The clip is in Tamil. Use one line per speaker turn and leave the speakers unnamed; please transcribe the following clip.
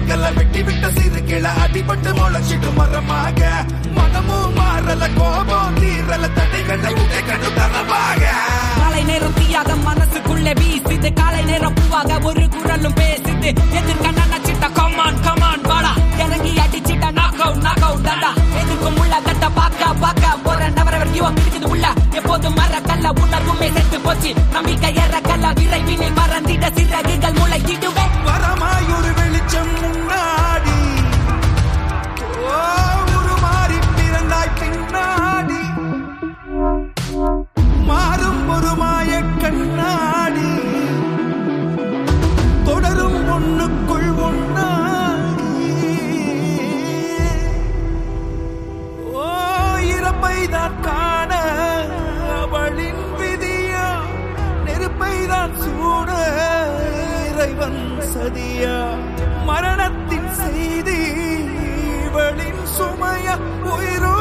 வேர்களை வெட்டி விட்ட சிறு கிளை அடிபட்டு முளைச்சிட்டு மரமாக மனமும் மாறல கோபம் தீரல தடைகளை உடை கண்டு தரமாக
காலை நேரம் தீயாக மனசுக்குள்ளே வீசுது காலை நேரம் பூவாக ஒரு குரலும் பேசுது எதிர்க்க நினைச்சிட்ட கமான் கமான் வாடா இறங்கி அடிச்சிட்ட நாக் அவுட் தாண்டா எதுக்கும் உள்ள கட்ட பாக்க போற நவரவர் ஜீவம் இருக்குது உள்ள எப்போதும் மர கல்ல உணர்வுமே செத்து போச்சு நம்பிக்கை ஏற கல்ல விரைவினை மறந்திட சிறகுகள் முளைத்திடுவேன்
வரமாய் ஒரு வெளிச்சம் முன்னாடி உருமாறி பிறந்தாய் பின்னாடி மாறும் ஒரு மாய கண்ணாடி தொடரும் ஒண்ணுக்குள் ஒன்னாடி இறப்பைதான் காண அவளின் விதியா நெருப்பைதான் சூட இறைவன் சதியா மரணத்தின் செய்தி இவளின் சுமைய உயிரோ